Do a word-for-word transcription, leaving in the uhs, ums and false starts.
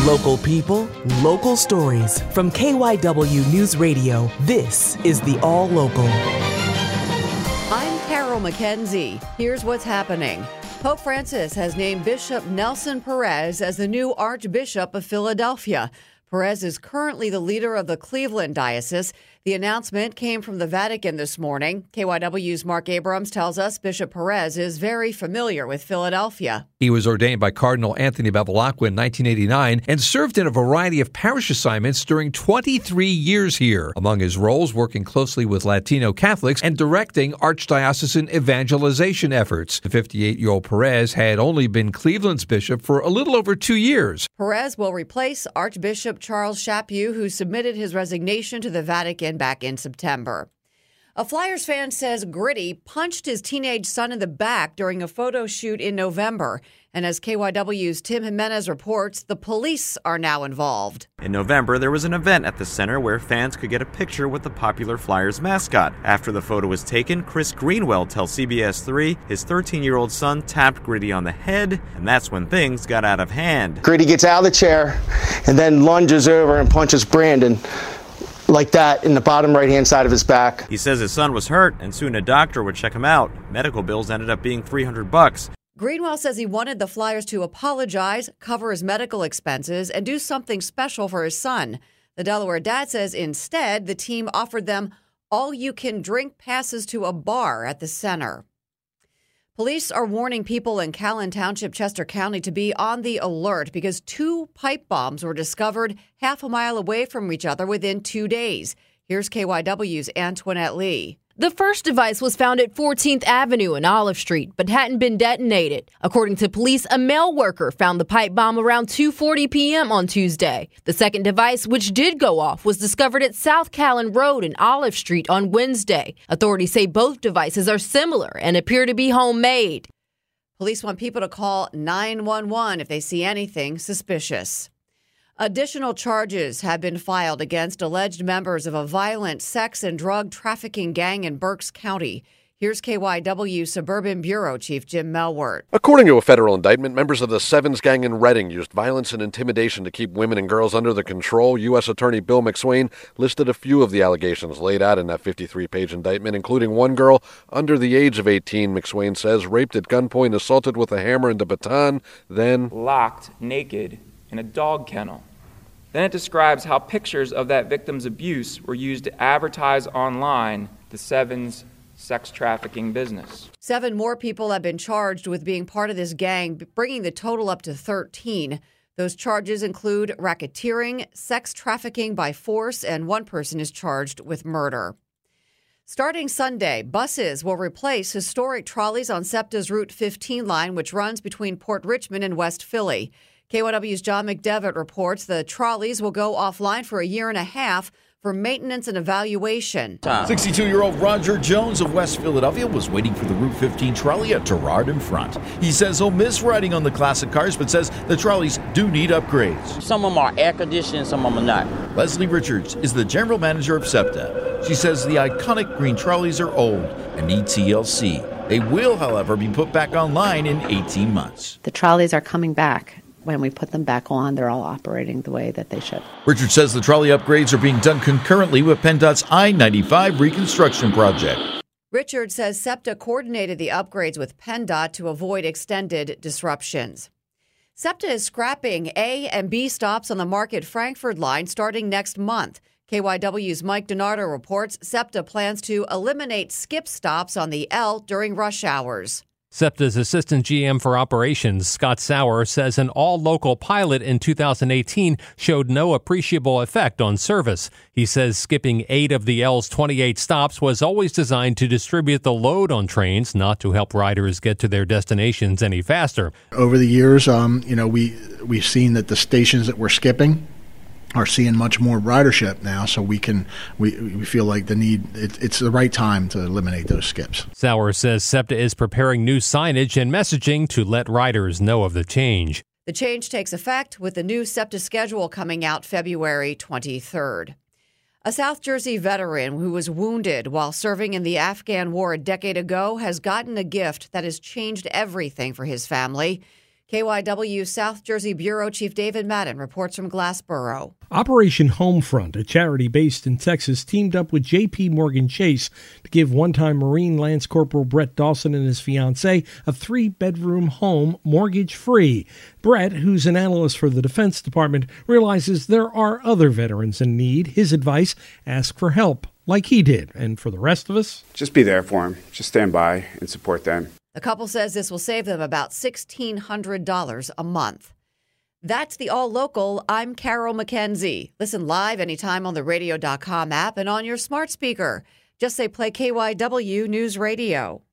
Local people, local stories. From K Y W News Radio, this is the All Local. I'm Carol McKenzie. Here's what's happening. Pope Francis has named Bishop Nelson Perez as the new Archbishop of Philadelphia. Perez is currently the leader of the Cleveland Diocese. The announcement came from the Vatican this morning. K Y W's Mark Abrams tells us Bishop Perez is very familiar with Philadelphia. He was ordained by Cardinal Anthony Bevilacqua in nineteen eighty-nine and served in a variety of parish assignments during twenty-three years here. Among his roles, working closely with Latino Catholics and directing archdiocesan evangelization efforts. The fifty-eight-year-old Perez had only been Cleveland's bishop for a little over two years. Perez will replace Archbishop Charles Chaput, who submitted his resignation to the Vatican back in September. A Flyers fan says Gritty punched his teenage son in the back during a photo shoot in November. And as K Y W's Tim Jimenez reports, the police are now involved. In November, there was an event at the center where fans could get a picture with the popular Flyers mascot. After the photo was taken, Chris Greenwell tells C B S three his thirteen-year-old son tapped Gritty on the head, and that's when things got out of hand. Gritty gets out of the chair and then lunges over and punches Brandon like that in the bottom right-hand side of his back. He says his son was hurt, and soon a doctor would check him out. Medical bills ended up being three hundred bucks. Greenwell says he wanted the Flyers to apologize, cover his medical expenses, and do something special for his son. The Delaware dad says instead, the team offered them all-you-can-drink passes to a bar at the center. Police are warning people in Callan Township, Chester County, to be on the alert because two pipe bombs were discovered half a mile away from each other within two days. Here's K Y W's Antoinette Lee. The first device was found at fourteenth Avenue and Olive Street, but hadn't been detonated. According to police, a mail worker found the pipe bomb around two forty p.m. on Tuesday. The second device, which did go off, was discovered at South Callan Road and Olive Street on Wednesday. Authorities say both devices are similar and appear to be homemade. Police want people to call nine one one if they see anything suspicious. Additional charges have been filed against alleged members of a violent sex and drug trafficking gang in Berks County. Here's K Y W Suburban Bureau Chief Jim Melwert. According to a federal indictment, members of the Sevens gang in Reading used violence and intimidation to keep women and girls under their control. U S. Attorney Bill McSwain listed a few of the allegations laid out in that fifty-three page indictment, including one girl under the age of eighteen, McSwain says, raped at gunpoint, assaulted with a hammer and a baton, then locked naked in a dog kennel. Then it describes how pictures of that victim's abuse were used to advertise online the Sevens sex trafficking business. Seven more people have been charged with being part of this gang, bringing the total up to thirteen. Those charges include racketeering, sex trafficking by force, and one person is charged with murder. Starting Sunday, buses will replace historic trolleys on SEPTA's Route fifteen line, which runs between Port Richmond and West Philly. K Y W's John McDevitt reports the trolleys will go offline for a year and a half for maintenance and evaluation. sixty-two-year-old Roger Jones of West Philadelphia was waiting for the Route fifteen trolley at Terrard in front. He says he'll miss riding on the classic cars, but says the trolleys do need upgrades. Some of them are air-conditioned, some of them are not. Leslie Richards is the general manager of SEPTA. She says the iconic green trolleys are old and need T L C. They will, however, be put back online in eighteen months. The trolleys are coming back. When we put them back on, they're all operating the way that they should. Richard says the trolley upgrades are being done concurrently with PennDOT's I ninety-five reconstruction project. Richard says SEPTA coordinated the upgrades with PennDOT to avoid extended disruptions. SEPTA is scrapping A and B stops on the Market Frankford line starting next month. K Y W's Mike DiNardo reports SEPTA plans to eliminate skip stops on the L during rush hours. SEPTA's Assistant G M for Operations, Scott Sauer, says an all-local pilot in two thousand eighteen showed no appreciable effect on service. He says skipping eight of the L's twenty-eight stops was always designed to distribute the load on trains, not to help riders get to their destinations any faster. Over the years, um, you know, we, we've seen that the stations that we're skipping are seeing much more ridership now, so we can we, we feel like the need it, it's the right time to eliminate those skips. Sauer says SEPTA is preparing new signage and messaging to let riders know of the change. The change takes effect with the new SEPTA schedule coming out February twenty-third. A South Jersey veteran who was wounded while serving in the Afghan war a decade ago has gotten a gift that has changed everything for his family. K Y W South Jersey Bureau Chief David Madden reports from Glassboro. Operation Homefront, a charity based in Texas, teamed up with J P Morgan Chase to give one-time Marine Lance Corporal Brett Dawson and his fiancée a three-bedroom home mortgage-free. Brett, who's an analyst for the Defense Department, realizes there are other veterans in need. His advice, ask for help, like he did. And for the rest of us, just be there for them. Just stand by and support them. The couple says this will save them about sixteen hundred dollars a month. That's the All Local. I'm Carol McKenzie. Listen live anytime on the radio dot com app and on your smart speaker. Just say play K Y W News Radio.